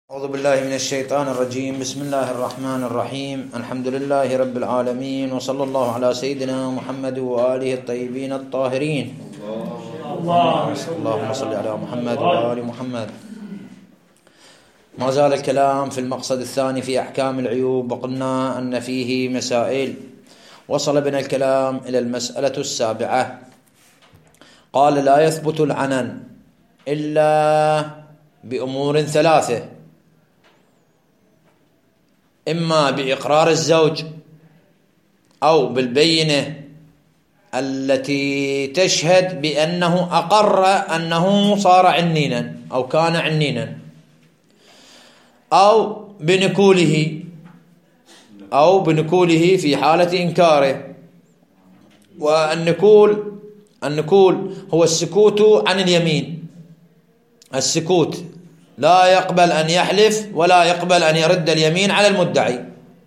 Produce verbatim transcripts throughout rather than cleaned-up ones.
أعوذ بالله من الشيطان الرجيم. بسم الله الرحمن الرحيم. الحمد لله رب العالمين، وصلى الله على سيدنا محمد وآله الطيبين الطاهرين. اللهم صل على محمد وآل محمد. ما زال الكلام في المقصد الثاني في أحكام العيوب، وقلنا أن فيه مسائل. وصل بنا الكلام إلى المسألة السابعة. قال: لا يثبت العنن إلا بأمور ثلاثة: إما بإقرار الزوج، أو بالبينة التي تشهد بأنه أقر أنه صار عنينا أو كان عنينا، أو بنكوله أو بنكوله في حالة إنكاره. والنكول النكول هو السكوت عن اليمين. السكوت لا يقبل أن يحلف ولا يقبل أن يرد اليمين على المدعي.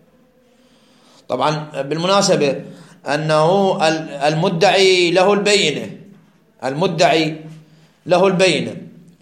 طبعا بالمناسبة أنه المدعي له البينة المدعي له البينة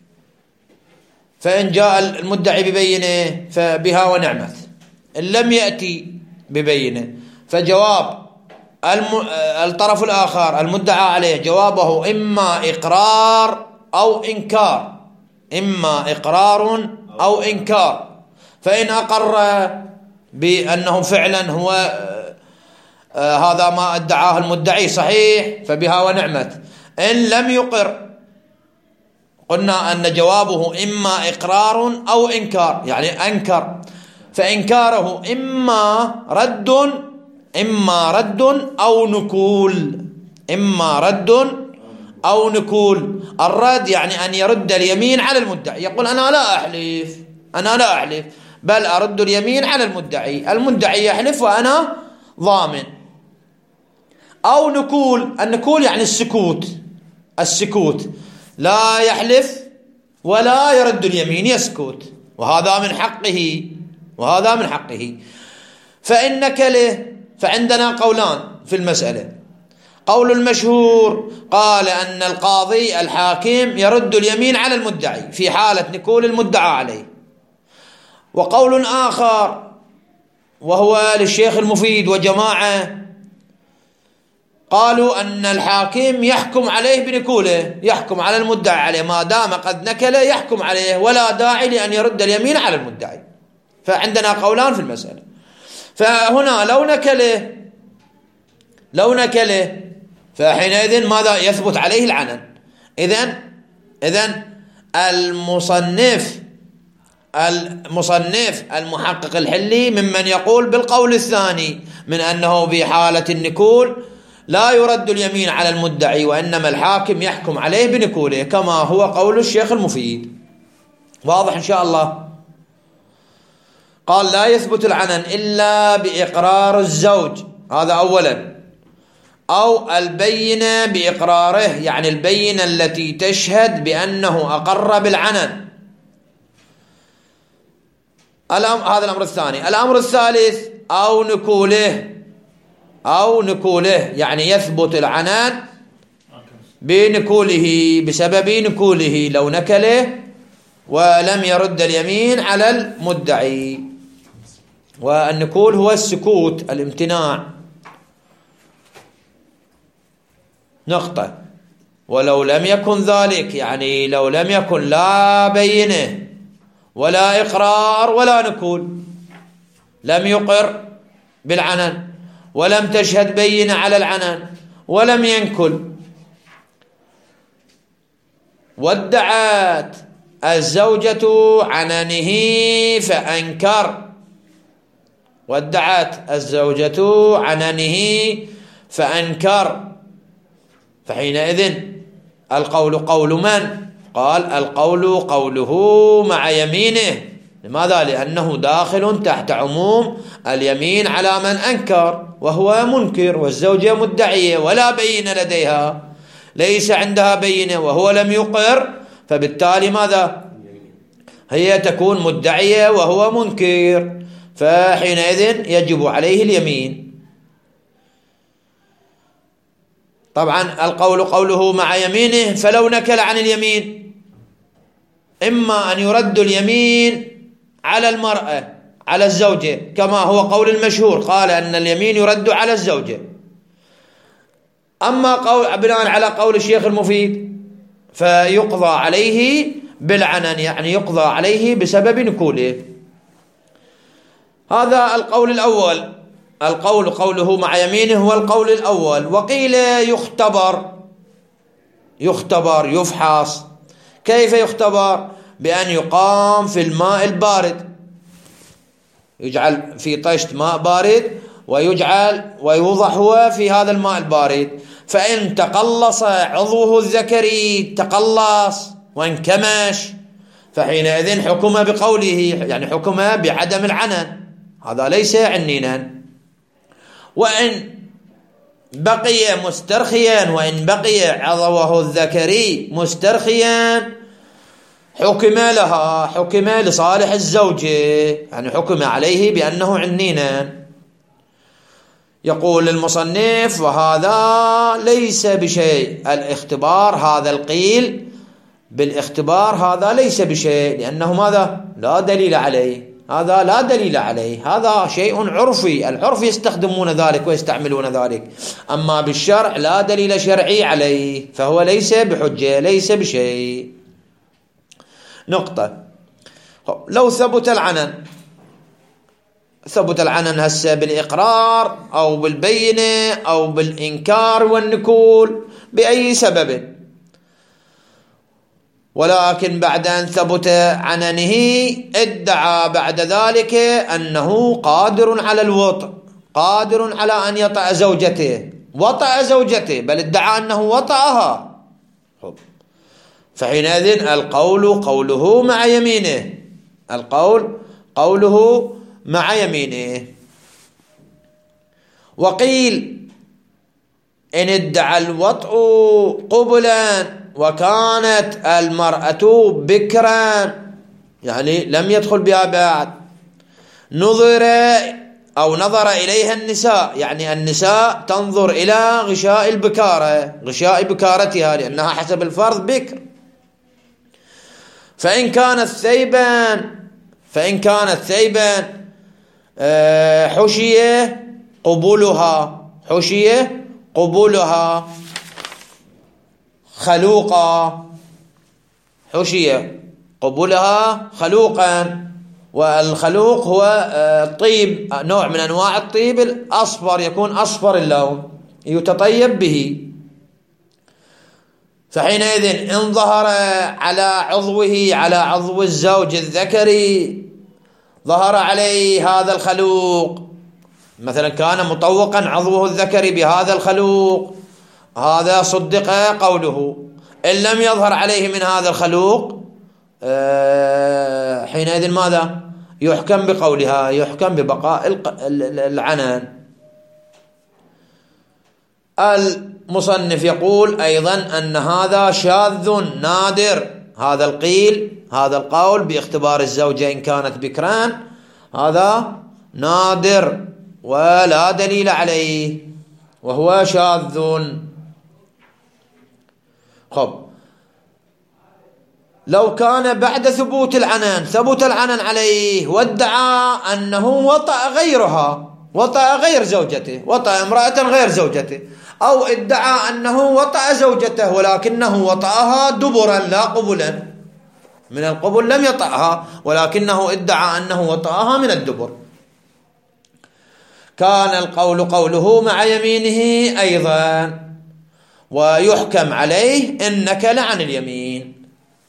فإن جاء المدعي ببينة فبها ونعمت. إن لم يأتي ببينة فجواب الطرف الآخر المدعى عليه جوابه إما إقرار أو إنكار إما إقرار أو إنكار. فإن أقر بأنه فعلا هو آه هذا ما ادعاه المدعي صحيح فبها ونعمت. إن لم يقر قلنا أن جوابه إما إقرار أو إنكار، يعني أنكر، فإنكاره إما رد إما رد أو نكول إما رد أو نكول. الرد يعني أن يرد اليمين على المدعي، يقول أنا لا أحلف أنا لا أحلف بل أرد اليمين على المدعي، المدعي يحلف وأنا ضامن. أو نكول النكول يعني السكوت السكوت لا يحلف ولا يرد اليمين، يسكت، وهذا من حقه وهذا من حقه. فإن نكله فعندنا قولان في المسألة. قول المشهور قال أن القاضي الحاكم يرد اليمين على المدعي في حالة نكول المدعى عليه. وقول آخر وهو للشيخ المفيد وجماعة قالوا أن الحاكم يحكم عليه بنكوله، يحكم على المدعي عليه ما دام قد نكل، يحكم عليه ولا داعي لأن يرد اليمين على المدعي. فعندنا قولان في المسألة. فهنا لو نكله لو نكله فحينئذ ماذا؟ يثبت عليه العنن. إذن إذن المصنف المصنف المحقق الحلي ممن يقول بالقول الثاني من أنه بحالة النكول لا يرد اليمين على المدعي، وإنما الحاكم يحكم عليه بنكوله، كما هو قول الشيخ المفيد. واضح إن شاء الله؟ قال: لا يثبت العنن إلا بإقرار الزوج، هذا أولا، أو البينة بإقراره، يعني البينة التي تشهد بأنه أقر بالعنن. هذا الأمر الثاني. الأمر الثالث أو نكوله أو نكوله يعني يثبت العنن بنكوله، بسبب نكوله، لو نكله ولم يرد اليمين على المدعي. والنكول هو السكوت، الامتناع. نقطة. ولو لم يكن ذلك، يعني لو لم يكن لا بينة ولا إقرار ولا نكول، لم يقر بالعنن ولم تشهد بينة على العنن ولم ينكل، وادعت الزوجة عننه فأنكر وادعت الزوجة عننه فأنكر فحينئذ القول قول من؟ قال: القول قوله مع يمينه. لماذا؟ لأنه داخل تحت عموم اليمين على من أنكر وهو منكر، والزوجة مدعية ولا بينة لديها، ليس عندها بينة وهو لم يقر، فبالتالي ماذا؟ هي تكون مدعية وهو منكر، فحينئذ يجب عليه اليمين. طبعا القول قوله مع يمينه، فلو نكل عن اليمين إما أن يرد اليمين على المرأة على الزوجة، كما هو قول المشهور، قال أن اليمين يرد على الزوجة. أما قول بناء على قول الشيخ المفيد فيقضى عليه بالعنن، يعني يقضى عليه بسبب نكوله. هذا القول الأول، القول قوله مع يمينه هو القول الأول. وقيل يختبر، يختبر يفحص. كيف يختبر؟ بأن يقام في الماء البارد، يجعل في طشت ماء بارد ويجعل ويوضع هو في هذا الماء البارد، فإن تقلص عضوه الذكري، تقلص وانكمش، فحينئذ حكم بقوله، يعني حكم بعدم العنن، هذا ليس عنينا. وإن بقي مسترخيا، وإن بقي عضوه الذكري مسترخيا حكم لها، حكم لصالح الزوجة، يعني حكم عليه بأنه عنينا. يقول المصنف وهذا ليس بشيء، الاختبار هذا القيل بالاختبار هذا ليس بشيء، لأنه ماذا؟ لا دليل عليه، هذا لا دليل عليه، هذا شيء عرفي، العرف يستخدمون ذلك ويستعملون ذلك، أما بالشرع لا دليل شرعي عليه، فهو ليس بحجة، ليس بشيء. نقطة. لو ثبت العنن، ثبت العنن هسه بالإقرار أو بالبينة أو بالإنكار والنكول بأي سبب، ولكن بعد أن ثبت عننه ادعى بعد ذلك أنه قادر على الوطء، قادر على أن يطأ زوجته، وطأ زوجته، بل ادعى أنه وطأها، فحينئذ القول قوله مع يمينه، القول قوله مع يمينه. وقيل إن ادعى الوطء قبلا وكانت المرأة بكرا، يعني لم يدخل بها بعد، نظر أو نظر إليها النساء، يعني النساء تنظر إلى غشاء البكارة، غشاء بكارتها، لأنها حسب الفرض بكر، فإن كانت ثيبا، فإن كانت ثيبا حشي قبولها، حشي قبولها خلوقا، حشي قبولها خلوقا، والخلوق هو الطيب، نوع من أنواع الطيب الأصفر، يكون أصفر اللون يتطيب به. فحينئذ إن ظهر على عضوه، على عضو الزوج الذكري، ظهر عليه هذا الخلوق، مثلا كان مطوقا عضوه الذكري بهذا الخلوق، هذا صدق قوله. إن لم يظهر عليه من هذا الخلوق حينئذ ماذا؟ يحكم بقولها، يحكم ببقاء العنان. المصنف يقول أيضا أن هذا شاذ نادر، هذا القيل، هذا القول باختبار الزوجة إن كانت بكران، هذا نادر ولا دليل عليه وهو شاذ. خب، لو كان بعد ثبوت العنان، ثبت العنان عليه وادعى أنه وطأ غيرها، وطأ غير زوجته، وطأ امرأة غير زوجته، أو ادعى أنه وطأ زوجته ولكنه وطأها دبرا لا قبلا، من القبل لم يطأها ولكنه ادعى أنه وطأها من الدبر، كان القول قوله مع يمينه أيضا، ويحكم عليه إن نكل عن اليمين.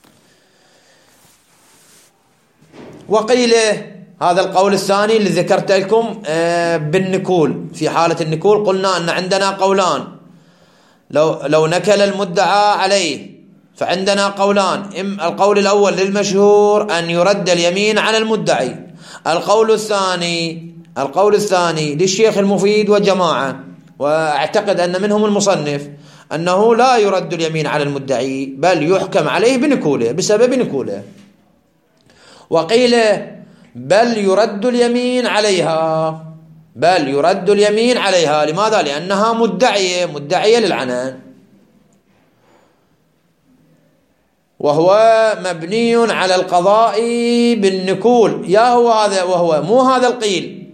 وقيل هذا القول الثاني اللي ذكرت لكم بالنكول، في حالة النكول قلنا أن عندنا قولان، لو لو نكل المدعى عليه فعندنا قولان، القول الأول للمشهور أن يرد اليمين على المدعي، القول الثاني القول الثاني للشيخ المفيد وجماعة، وأعتقد أن منهم المصنف، أنه لا يرد اليمين على المدعي بل يحكم عليه بنكوله، بسبب نكوله. وقيل بل يرد اليمين عليها، بل يرد اليمين عليها، لماذا؟ لأنها مدعية، مدعية للعنان. وهو مبني على القضاء بالنكول. يا هو هذا وهو، مو هذا القيل،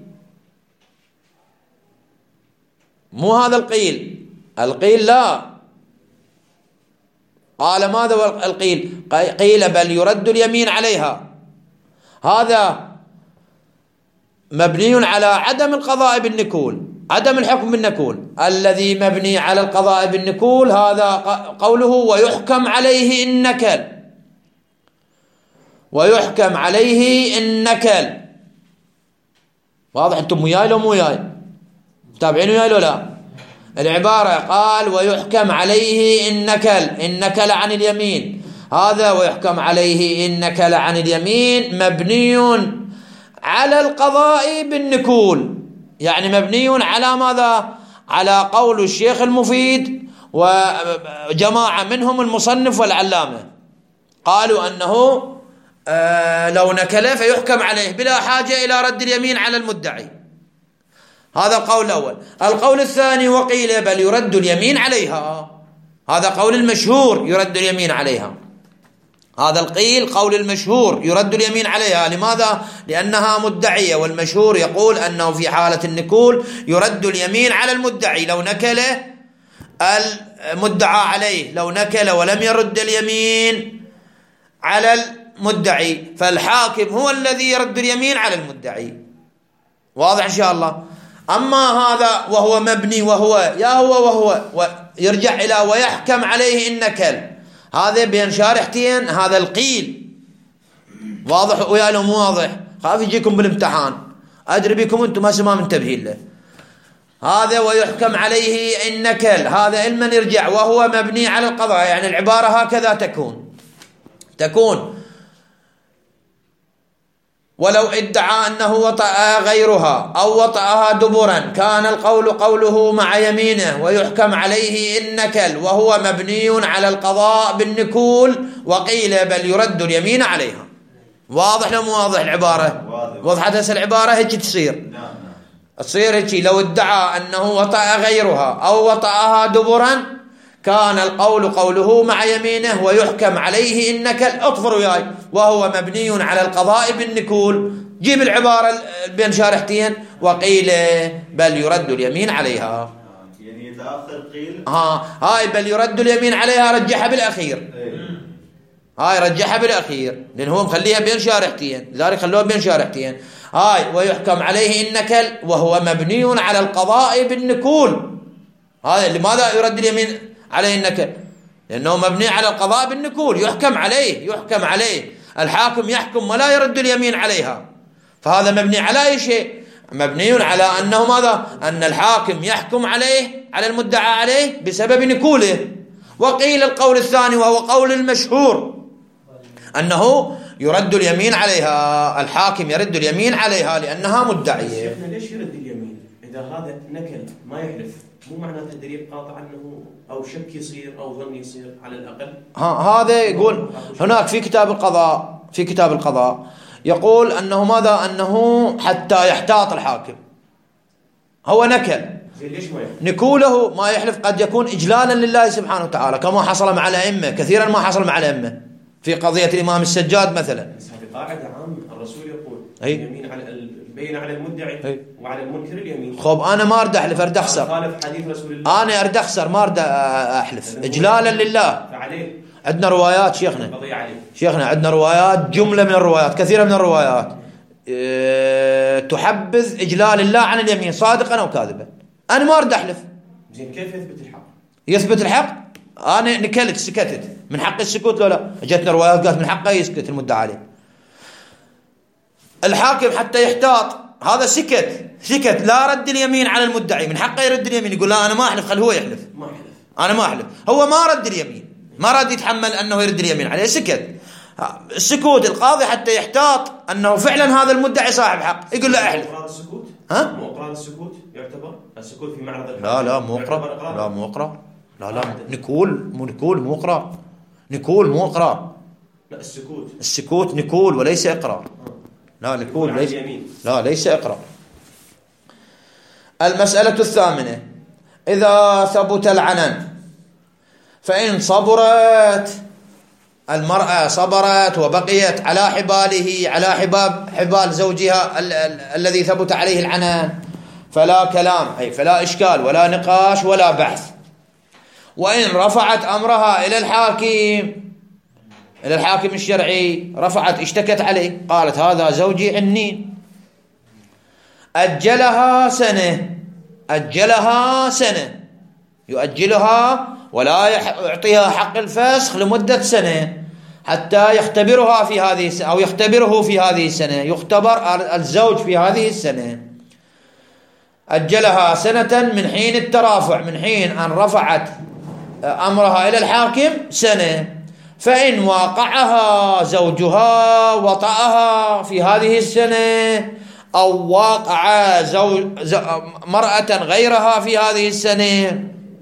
مو هذا القيل. القيل لا، قال ماذا القيل؟ قيل بل يرد اليمين عليها. هذا مبني على عدم القضاء بالنكول، عدم الحكم بالنكول. الذي مبني على القضاء بالنكول هذا قوله ويحكم عليه إن نكل، ويحكم عليه إن نكل. واضح؟ انتم وياي لو مو وياي؟ متابعين وياي لو لا؟ العبارة قال ويحكم عليه إن نكل، إن نكل عن اليمين. هذا ويحكم عليه إن نكل عن اليمين مبني على القضاء بالنكول، يعني مبني على ماذا؟ على قول الشيخ المفيد وجماعة منهم المصنف والعلامة، قالوا أنه آه لو نكل فيحكم عليه بلا حاجة إلى رد اليمين على المدعي. هذا القول الأول. القول الثاني وقيل بل يرد اليمين عليها، هذا قول المشهور يرد اليمين عليها. هذا القيل قول المشهور يرد اليمين عليها. لماذا؟ لأنها مدعية، والمشهور يقول أنه في حالة النكول يرد اليمين على المدعي لو نكل المدعى عليه، لو نكل ولم يرد اليمين على المدعي فالحاكم هو الذي يرد اليمين على المدعي. واضح إن شاء الله؟ أما هذا وهو مبني وهو يا هو وهو يرجع إلى ويحكم عليه إن نكل، هذا بين شارحتين، هذا القيل. واضح ويا لو مو واضح؟ خاف يجيكم بالامتحان، أدري بكم أنتم هسه ما منتبهين له. هذا ويحكم عليه إن نكل، هذا علما يرجع وهو مبني على القضاء، يعني العبارة هكذا تكون تكون ولو ادعى أنه وطأ غيرها أو وطأها دبرا كان القول قوله مع يمينه ويحكم عليه إن نكل، وهو مبني على القضاء بالنكول. وقيل بل يرد اليمين عليها. واضح لو مو واضح العبارة؟ وضحت هسه العبارة هيك تصير تصير هيك. لو ادعى أنه وطأ غيرها أو وطأها دبرا كان القول قوله مع يمينه ويحكم عليه إن نكل. اطفروا وياي وهو مبني على القضاء بالنكول. جيب العبارة بين شارحتين وقيل بل يرد اليمين عليها. يعني إذا آخر قيل ها هاي بل يرد اليمين عليها رجحها بالأخير. هاي رجحها بالأخير لأن هو مخليها بين شارحتين، لذلك خلوها بين شارحتين. هاي ويحكم عليه إن نكل وهو مبني على القضاء بالنكول. هذا لماذا يرد اليمين عليه النكل؟ لأنه مبني على القضاء بالنكول، يحكم عليه يحكم عليه الحاكم يحكم ولا يرد اليمين عليها. فهذا مبني على أي شيء؟ مبني على أنه ماذا؟ أن الحاكم يحكم عليه على المدعى عليه بسبب نكوله. وقيل القول الثاني وهو قول المشهور أنه يرد اليمين عليها، الحاكم يرد اليمين عليها لأنها مدعية. شيخنا ليش يرد اليمين؟ إذا هذا نكل ما يحلف مو معناته دليل قاطع أنه أو شك يصير أو ظن يصير على الأقل. ها هذا يقول هناك في كتاب القضاء، في كتاب القضاء يقول أنه ماذا؟ أنه حتى يحتاط الحاكم. هو نكل ليش ما يحلف؟ نكوله ما يحلف قد يكون إجلالا لله سبحانه وتعالى، كما حصل مع الأئمة كثيرا، ما حصل مع الأئمة في قضية الإمام السجاد مثلا. بس هذه قاعدة عامة، الرسول يقول أي؟ اليمين على البين على المدعي أي؟ وعلى المنكر اليمين. خب أنا ما أرد أحلف، أرد أخسر. خالف حديث رسول الله. أنا أرد أخسر ما أرد أحلف إجلالا لله. فعليه عندنا روايات شيخنا القضية عليه. شيخنا عندنا روايات، جملة من الروايات، كثيرة من الروايات أه تحبذ إجلال الله عن اليمين صادقا أو كاذبا. أنا ما أرد أحلف. زين كيف يثبت الحق؟ يثبت الحق؟ أنا نكلت سكتت، من حق السكوت لو لا؟ جتنا روايات قالت من حقه يسكت المدعى عليه. الحاكم حتى يحتاط هذا سكت سكت لا رد اليمين على المدعي، من حقه يرد اليمين، يقول لا أنا ما أحلف، خل هو يحلف. ما أحلف أنا ما أحلف. هو ما رد اليمين، ما رد يتحمل أنه يرد اليمين عليه، سكت. السكوت القاضي حتى يحتاط أنه فعلا هذا المدعي صاحب حق، يقول له أحلف. إقرار السكوت؟ ها؟ مو إقرار السكوت يعتبر؟ السكوت في معرض الحق؟ لا لا مو إقرار، لا مو إقرار، لا لا نكول، مو نكول مو إقرار، نكول مو إقرار. لا السكوت السكوت نكول وليس إقرار. لا نكول ليس، لا ليس إقرار. المسألة الثامنة إذا ثبت العنان فإن صبرت المرأة صبرت وبقيت على حباله، على حباب حبال زوجها ال ال الذي ثبت عليه العنان، فلا كلام، أي فلا إشكال ولا نقاش ولا بحث. وإن رفعت أمرها إلى الحاكم، إلى الحاكم الشرعي، رفعت اشتكت عليه، قالت هذا زوجي عنين، أجلها سنة، أجلها سنة، يؤجلها ولا يعطيها حق الفسخ لمدة سنة حتى يختبرها في هذه السنة، أو يختبره في هذه السنة، يختبر الزوج في هذه السنة. أجلها سنة من حين الترافع، من حين أن رفعت أمرها إلى الحاكم سنة. فإن واقعها زوجها وطأها في هذه السنة، أو واقع زوج مرأة غيرها في هذه السنة،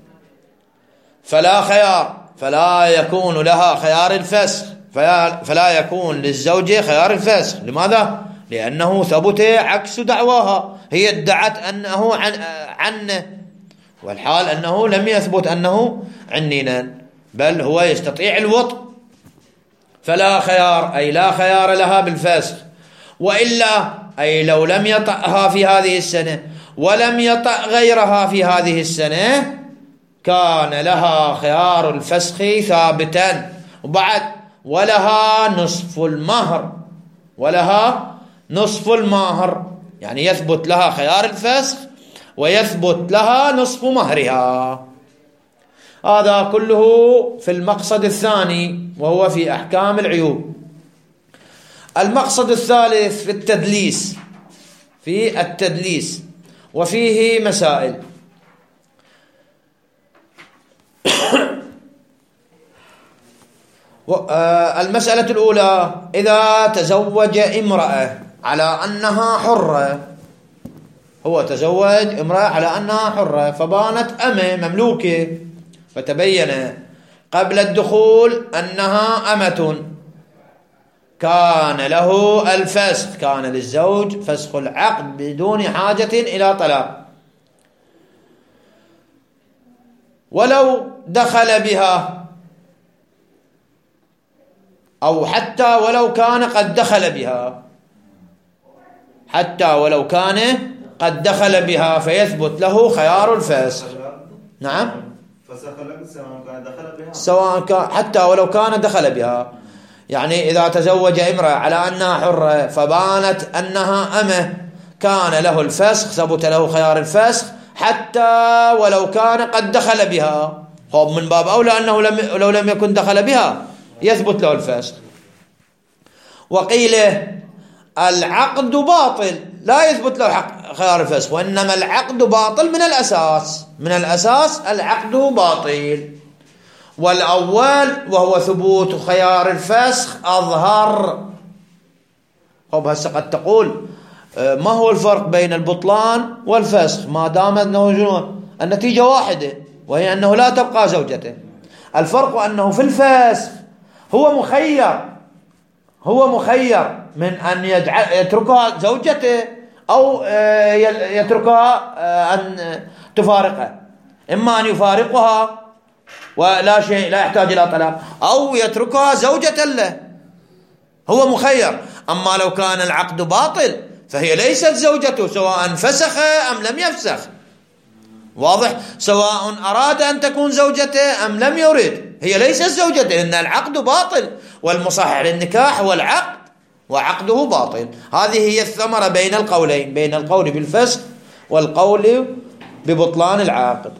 فلا خيار، فلا يكون لها خيار الفسخ، فلا يكون للزوجة خيار الفسخ. لماذا؟ لأنه ثبت عكس دعواها، هي ادعت أنه عن عنه، والحال أنه لم يثبت أنه عنينا، بل هو يستطيع الوطء، فلا خيار، أي لا خيار لها بالفسخ. وإلا أي لو لم يطأها في هذه السنة ولم يطأ غيرها في هذه السنة، كان لها خيار الفسخ ثابتا. وبعد ولها نصف المهر، ولها نصف المهر، يعني يثبت لها خيار الفسخ ويثبت لها نصف مهرها. هذا كله في المقصد الثاني، وهو في أحكام العيوب. المقصد الثالث في التدليس، في التدليس، وفيه مسائل. المسألة الأولى: إذا تزوج امرأة على أنها حرة، هو تزوج امرأة على أنها حرة، فبانت أمة مملوكة، فتبين قبل الدخول أنها أمة، كان له الفسخ، كان للزوج فسخ العقد بدون حاجة إلى طلاق. ولو دخل بها، أو حتى ولو كان قد دخل بها، حتى ولو كان قد دخل بها، فيثبت له خيار الفسخ. نعم، فسخ العقد سواء كان دخل بها، سواء كان حتى ولو كان دخل بها. يعني إذا تزوج امرأة على أنها حرة فبانت أنها أمة، كان له الفسخ، ثبت له خيار الفسخ حتى ولو كان قد دخل بها. خب من باب أولى أنه لم لو لم يكن دخل بها يثبت له الفسخ. وقيل العقد باطل، لا يثبت له حق خيار الفسخ، وإنما العقد باطل من الأساس، من الأساس العقد باطل. والأول وهو ثبوت خيار الفسخ أظهر. طب هسه قد تقول ما هو الفرق بين البطلان والفسخ ما دام أنه النتيجة واحدة، وهي أنه لا تبقى زوجته. الفرق أنه في الفسخ هو مخير، هو مخير من أن يجعل يتركها زوجته أو يتركها أن تفارقه، إما أن يفارقها ولا شيء لا يحتاج إلى طلاق، أو يتركها زوجة له، هو مخير. أما لو كان العقد باطل فهي ليست زوجته، سواء فسخ أم لم يفسخ، واضح؟ سواء أراد أن تكون زوجته أم لم يرد، هي ليست زوجته، لأن العقد باطل، والمصحح للنكاح هو العقد وعقده باطل. هذه هي الثمرة بين القولين، بين القول بالفسخ والقول ببطلان العقد.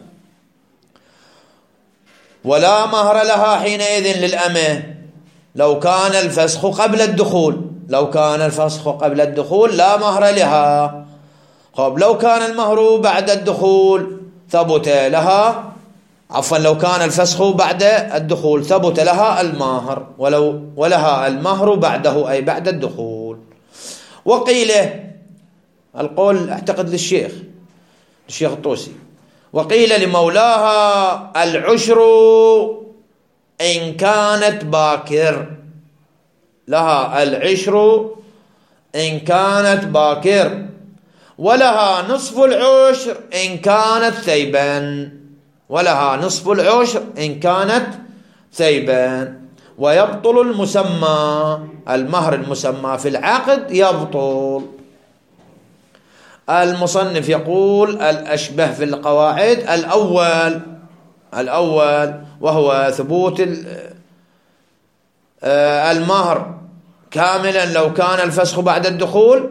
ولا مهر لها حينئذ للأمة لو كان الفسخ قبل الدخول، لو كان الفسخ قبل الدخول لا مهر لها. طب لو كان المهر بعد الدخول ثبت لها، عفوا لو كان الفسخ بعد الدخول ثبت لها المهر، ولو ولها المهر بعده أي بعد الدخول. وقيل القول أعتقد للشيخ الشيخ الطوسي، وقيل لمولاها العشر إن كانت باكر، لها العشر إن كانت باكر، ولها نصف العشر إن كانت ثيبا، ولها نصف العشر إن كانت ثيبا. ويبطل المسمى، المهر المسمى في العقد يبطل. المصنف يقول الأشبه في القواعد الأول الأول وهو ثبوت المهر كاملا لو كان الفسخ بعد الدخول،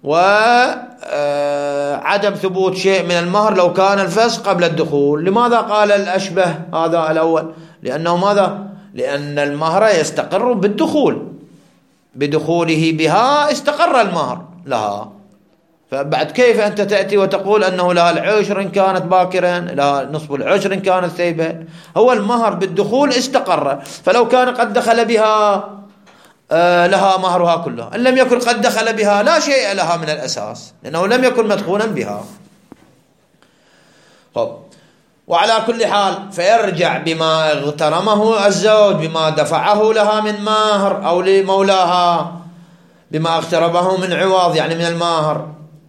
وعدم ثبوت شيء من المهر لو كان الفسخ قبل الدخول. لماذا قال الأشبه هذا الأول؟ لأنه ماذا؟ لأن المهر يستقر بالدخول، بدخوله بها استقر المهر لها. فبعد كيف أنت تأتي وتقول أنه لها العشر إن كانت باكرا، لها نصف العشر إن كانت ثيبا؟ هو المهر بالدخول استقر، فلو كان قد دخل بها آه لها مهرها كله، إن لم يكن قد دخل بها لا شيء لها من الأساس، لأنه لم يكن مدخولا بها. طب وعلى كل حال فيرجع بما اغترمه الزوج، بما دفعه لها من مهر أو لمولاها، بما اغترمه من عوض يعني من المهر،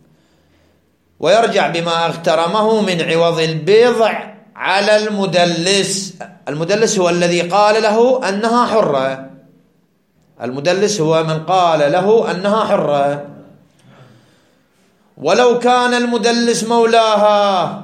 ويرجع بما اغترمه من عوض البضع على المدلس. المدلس هو الذي قال له أنها حرة، المدلس هو من قال له أنها حرة. ولو كان المدلس مولاها،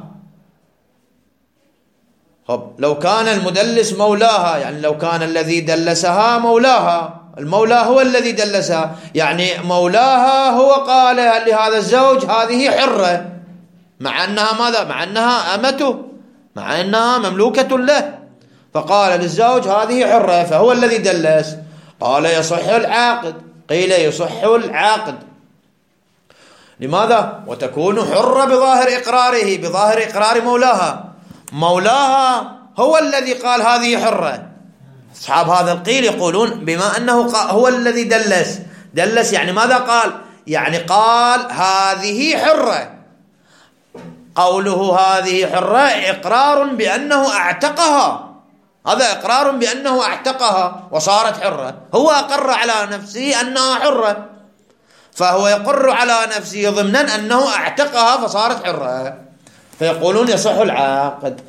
طب لو كان المدلس مولاها يعني لو كان الذي دلسها مولاها، المولى هو الذي دلسها، يعني مولاها هو قال لهذا الزوج هذه حرة، مع أنها ماذا؟ مع أنها أمته، مع أنها مملوكة له، فقال للزوج هذه حرة، فهو الذي دلس. قال يصح العقد، قيل يصح العقد. لماذا؟ وتكون حرة بظاهر إقراره، بظاهر إقرار مولاها، مولاها هو الذي قال هذه حرة. أصحاب هذا القيل يقولون بما أنه هو الذي دلس، دلس يعني ماذا قال؟ يعني قال هذه حرة، قوله هذه حرة إقرار بأنه أعتقها، هذا إقرار بأنه أعتقها وصارت حرة، هو أقر على نفسه أنها حرة، فهو يقر على نفسه ضمنا أنه أعتقها فصارت حرة، فيقولون يصح العقد.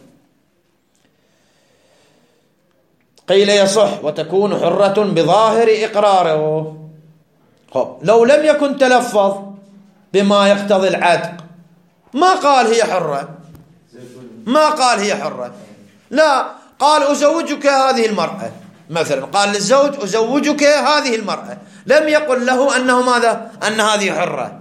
قيل يصح وتكون حرة بظاهر إقراره. لو لم يكن تلفظ بما يقتضي العتق، ما قال هي حرة، ما قال هي حرة، لا، قال أزوجك هذه المرأة مثلا، قال للزوج أزوجك هذه المرأة، لم يقل له أنه ماذا؟ أن هذه حرة.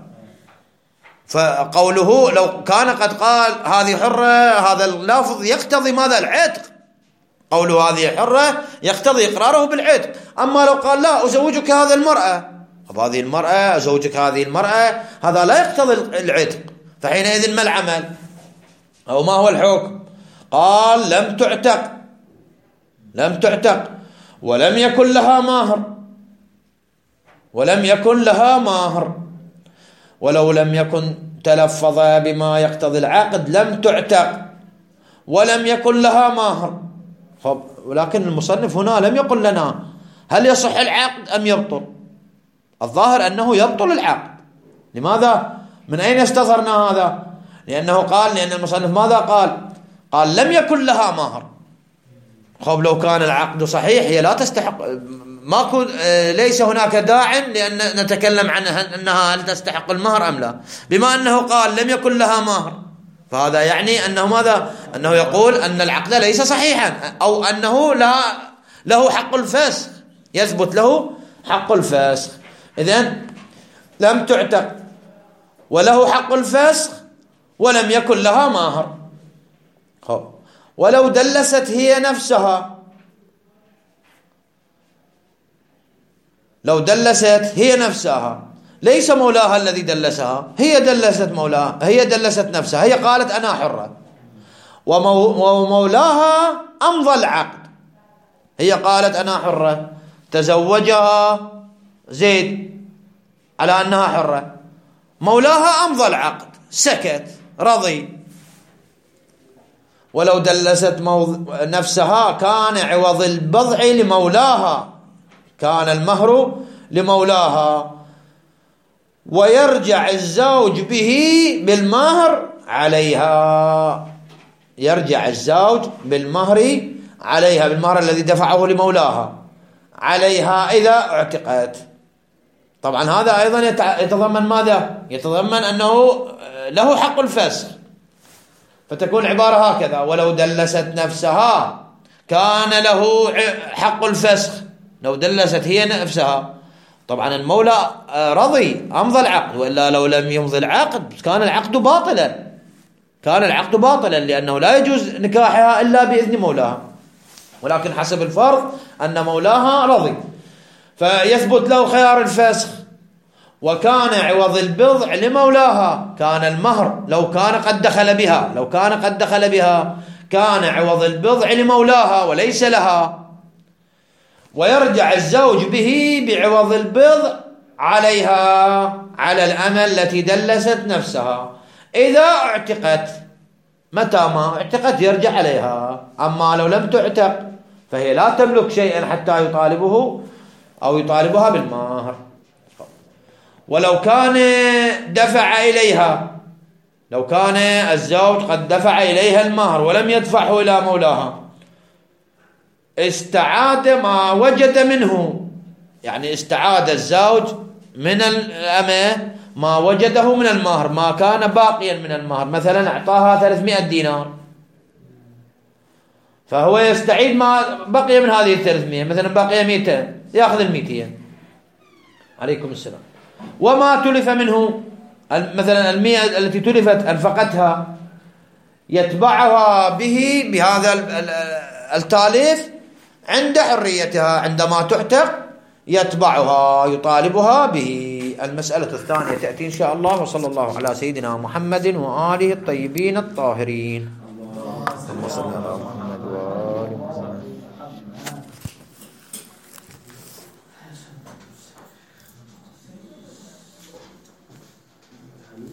فقوله لو كان قد قال هذه حرة، هذا اللفظ يقتضي ماذا؟ العتق، قوله هذه حرة يقتضي إقراره بالعتق. أما لو قال لا أزوجك هذه المرأة، هذه المرأة أزوجك هذه المرأة، هذا لا يقتضي العتق، فحينئذ ما العمل أو ما هو الحكم؟ قال لم تعتق، لم تعتق ولم يكن لها مهر، ولم يكن لها مهر. ولو لم يكن تلفظ بما يقتضي العقد لم تعتق ولم يكن لها مهر. ولكن المصنف هنا لم يقل لنا هل يصح العقد أم يبطل؟ الظاهر أنه يبطل العقد. لماذا؟ من أين استظهرنا هذا؟ لأنه قال، لأن المصنف ماذا قال؟ قال لم يكن لها مهر. خب لو كان العقد صحيح هي لا تستحق، ماكو ليس هناك داع لأن نتكلم عنها أنها هل تستحق المهر أم لا. بما أنه قال لم يكن لها مهر، فهذا يعني أنه ماذا؟ أنه يقول أن العقد ليس صحيحا، أو أنه لا له حق الفسخ، يثبت له حق الفسخ. إذن لم تعتق وله حق الفسخ ولم يكن لها مهر. خب ولو دلست هي نفسها، لو دلست هي نفسها، ليس مولاها الذي دلسها، هي دلست مولاها، هي دلست نفسها، هي قالت أنا حرة، ومولاها أمضى العقد، هي قالت أنا حرة، تزوجها زيد على أنها حرة، مولاها أمضى العقد، سكت رضي. ولو دلست نفسها كان عوض البضع لمولاها، كان المهر لمولاها، ويرجع الزوج به بالمهر عليها، يرجع الزوج بالمهر عليها، بالمهر الذي دفعه لمولاها عليها إذا اعتقت. طبعا هذا أيضا يتضمن ماذا؟ يتضمن أنه له حق الفسخ، فتكون عبارة هكذا: ولو دلست نفسها كان له حق الفسخ. لو دلست هي نفسها، طبعا المولى رضي أمضى العقد، وإلا لو لم يمضي العقد كان العقد باطلا، كان العقد باطلا، لأنه لا يجوز نكاحها إلا بإذن مولاها، ولكن حسب الفرض أن مولاها رضي، فيثبت له خيار الفسخ. وكان عوض البضع لمولاها، كان المهر لو كان قد دخل بها، لو كان قد دخل بها كان عوض البضع لمولاها وليس لها، ويرجع الزوج به بعوض البضع عليها، على الأمة التي دلست نفسها إذا اعتقت. متى ما اعتقت يرجع عليها، أما لو لم تعتق فهي لا تملك شيئا حتى يطالبه أو يطالبها بالمهر. ولو كان دفع إليها، لو كان الزوج قد دفع إليها المهر ولم يدفعه إلى مولاها، استعاد ما وجد منه، يعني استعاد الزوج من الأمة ما وجده من المهر، ما كان باقيا من المهر، مثلا أعطاها ثلاثمائة دينار، فهو يستعيد ما بقي من هذه الثلاثمائة، مثلا باقي مئتين، يأخذ المئتين. عليكم السلام. وما تلف منه، مثلا المئة التي تلفت أنفقتها، يتبعها به بهذا التاليف عند حريتها، عندما تعتق يتبعها يطالبها به. المسألة الثانية تأتي إن شاء الله. وصلى الله على سيدنا محمد وآله الطيبين الطاهرين. اللهم صل على محمد.